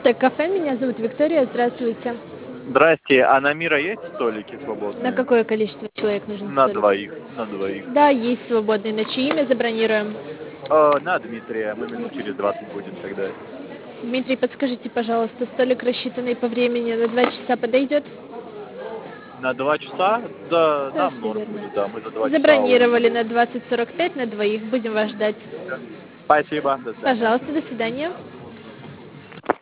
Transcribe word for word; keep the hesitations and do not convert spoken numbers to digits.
Стек кафе, меня зовут Виктория, здравствуйте. Здрасте, а на Мира есть столики На свободные? какое количество человек нужен На столик? двоих, на двоих. Да, есть свободный. На чье имя забронируем? Э, на Дмитрия, мы минут через двадцать будем тогда. Дмитрий, подскажите, пожалуйста, столик, рассчитанный по времени, на два часа подойдет? На два часа? Да, Да, нам все норм верно. будет, да, мы за два часа Забронировали уложимся. на двадцать сорок пять на двоих. Будем вас ждать. Спасибо, до свидания. Пожалуйста, до свидания.